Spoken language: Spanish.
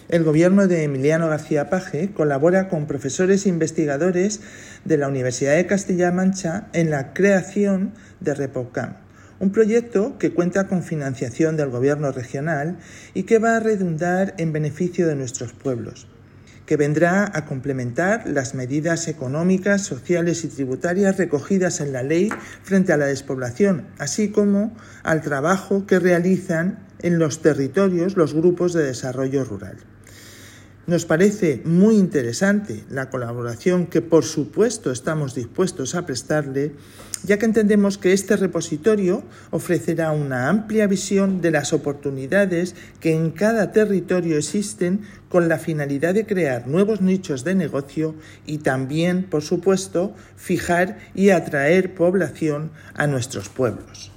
El gobierno de Emiliano García Paje colabora con profesores e investigadores de la Universidad de Castilla-La Mancha en la creación de RepoCamp, un proyecto que cuenta con financiación del gobierno regional y que va a redundar en beneficio de nuestros pueblos, que vendrá a complementar las medidas económicas, sociales y tributarias recogidas en la ley frente a la despoblación, así como al trabajo que realizan en los territorios los grupos de desarrollo rural. Nos parece muy interesante la colaboración que, por supuesto, estamos dispuestos a prestarle, ya que entendemos que este repositorio ofrecerá una amplia visión de las oportunidades que en cada territorio existen con la finalidad de crear nuevos nichos de negocio y también, por supuesto, fijar y atraer población a nuestros pueblos.